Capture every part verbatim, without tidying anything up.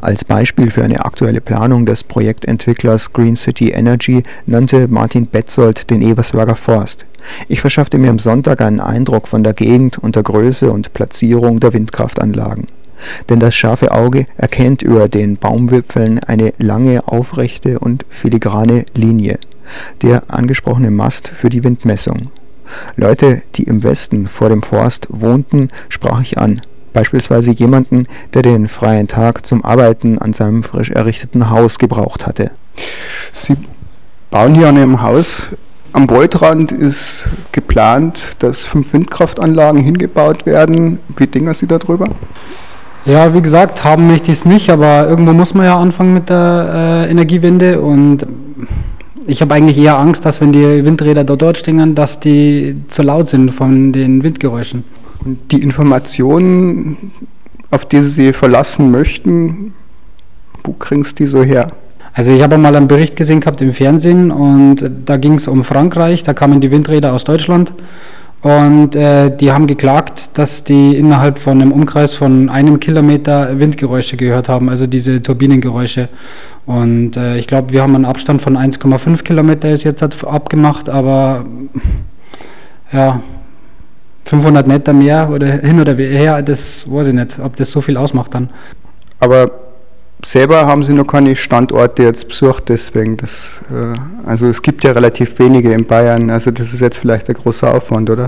Als Beispiel für eine aktuelle Planung des Projektentwicklers Green City Energy nannte Martin Betzold den Ebersberger Forst. Ich verschaffte mir am Sonntag einen Eindruck von der Gegend und der Größe und Platzierung der Windkraftanlagen. Denn das scharfe Auge erkennt über den Baumwipfeln eine lange, aufrechte und filigrane Linie, der angesprochene Mast für die Windmessung. Leute, die im Westen vor dem Forst wohnten, sprach ich an. Beispielsweise jemanden, der den freien Tag zum Arbeiten an seinem frisch errichteten Haus gebraucht hatte. Sie bauen hier an einem Haus. Am Waldrand ist geplant, dass fünf Windkraftanlagen hingebaut werden. Wie denken Sie darüber? Ja, wie gesagt, haben möchte ich es nicht, aber irgendwo muss man ja anfangen mit der äh, Energiewende und ich habe eigentlich eher Angst, dass wenn die Windräder da dort stehen, dass die zu laut sind von den Windgeräuschen. Und die Informationen, auf die Sie verlassen möchten, wo kriegen Sie die so her? Also ich habe mal einen Bericht gesehen gehabt im Fernsehen und da ging es um Frankreich, da kamen die Windräder aus Deutschland und äh, die haben geklagt, dass die innerhalb von einem Umkreis von einem Kilometer Windgeräusche gehört haben, also diese Turbinengeräusche. Und äh, ich glaube, wir haben einen Abstand von eins Komma fünf Kilometer ist jetzt abgemacht, aber ja, fünfhundert Meter mehr oder hin oder her, das weiß ich nicht, ob das so viel ausmacht dann. Aber selber haben Sie noch keine Standorte jetzt besucht, deswegen das, äh, also es gibt ja relativ wenige in Bayern, also das ist jetzt vielleicht ein großer Aufwand, oder?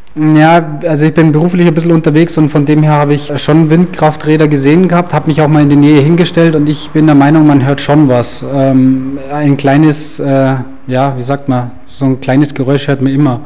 Ja, also ich bin beruflich ein bisschen unterwegs und von dem her habe ich schon Windkrafträder gesehen gehabt, habe mich auch mal in die Nähe hingestellt und ich bin der Meinung, man hört schon was. Ähm, ein kleines, äh, ja, wie sagt man, so ein kleines Geräusch hört man immer.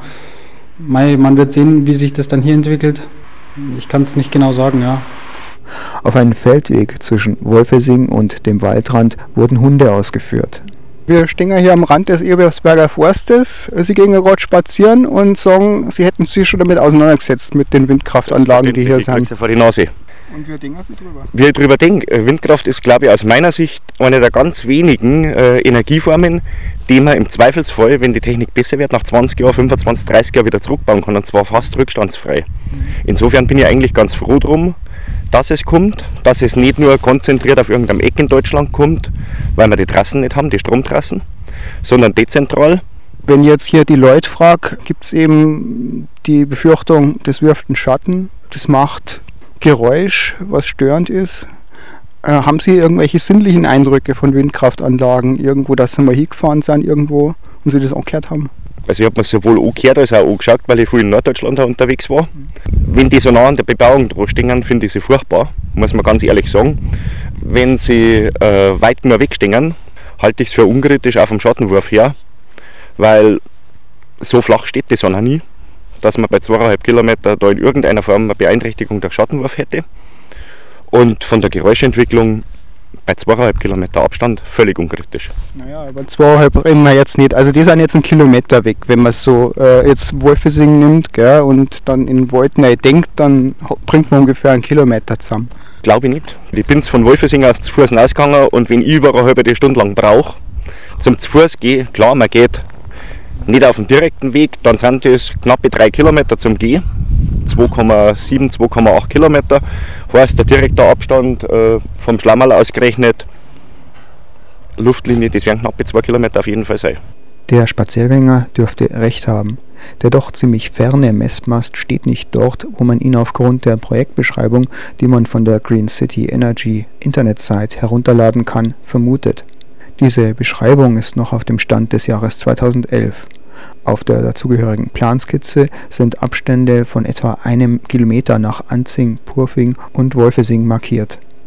Man wird sehen, wie sich das dann hier entwickelt. Ich kann es nicht genau sagen, ja. Auf einem Feldweg zwischen Wolfesing und dem Waldrand wurden Hunde ausgeführt. Wir stehen ja hier am Rand des Ebersberger Forstes. Sie gehen gerade spazieren und sagen, Sie hätten sich schon damit auseinandergesetzt, mit den Windkraftanlagen, die hier sind. Vor die Nase. Und wie denken Sie drüber? Wie ich drüber denke, Windkraft ist, glaube ich, aus meiner Sicht eine der ganz wenigen äh, Energieformen, die man im Zweifelsfall, wenn die Technik besser wird, nach zwanzig Jahren, fünfundzwanzig, dreißig Jahren wieder zurückbauen kann, und zwar fast rückstandsfrei. Insofern bin ich eigentlich ganz froh drum, dass es kommt, dass es nicht nur konzentriert auf irgendeinem Eck in Deutschland kommt, weil wir die Trassen nicht haben, die Stromtrassen, sondern dezentral. Wenn ich jetzt hier die Leute frage, gibt es eben die Befürchtung, das wirft einen Schatten, das macht Geräusch, was störend ist. Äh, haben Sie irgendwelche sinnlichen Eindrücke von Windkraftanlagen irgendwo, dass Sie mal hingefahren sind irgendwo und Sie das angehört haben? Also ich habe mir sowohl angehört als auch angeschaut, weil ich viel in Norddeutschland unterwegs war. Wenn die so nah an der Bebauung dran stehen, finde ich sie furchtbar, muss man ganz ehrlich sagen. Wenn sie äh, weit nur wegstehen, halte ich es für unkritisch auch vom Schattenwurf her, weil so flach steht die Sonne nie, dass man bei zweieinhalb Kilometer da in irgendeiner Form eine Beeinträchtigung durch Schattenwurf hätte. Und von der Geräuschentwicklung bei zweieinhalb Kilometer Abstand völlig unkritisch. Naja, aber zweieinhalb reden wir jetzt nicht. Also die sind jetzt einen Kilometer weg. Wenn man so äh, jetzt Wolfesing nimmt, gell, und dann in Waldnei denkt, dann bringt man ungefähr einen Kilometer zusammen. Glaube ich nicht. Ich bin von Wolfesing aus zu Fuß rausgegangen und wenn ich über eine halbe Stunde lang brauche, zum zu Fuß gehen, klar, man geht nicht auf dem direkten Weg, dann sind es knappe drei Kilometer zum Gehen. zwei Komma sieben, zwei Komma acht Kilometer, heißt der direkte Abstand äh, vom Schlammerl ausgerechnet, Luftlinie, das werden knappe zwei Kilometer auf jeden Fall sein. Der Spaziergänger dürfte recht haben. Der doch ziemlich ferne Messmast steht nicht dort, wo man ihn aufgrund der Projektbeschreibung, die man von der Green City Energy Internetseite herunterladen kann, vermutet. Diese Beschreibung ist noch auf dem Stand des Jahres zweitausendelf. Auf der dazugehörigen Planskizze sind Abstände von etwa einem Kilometer nach Anzing, Purfing und Wolfesing markiert.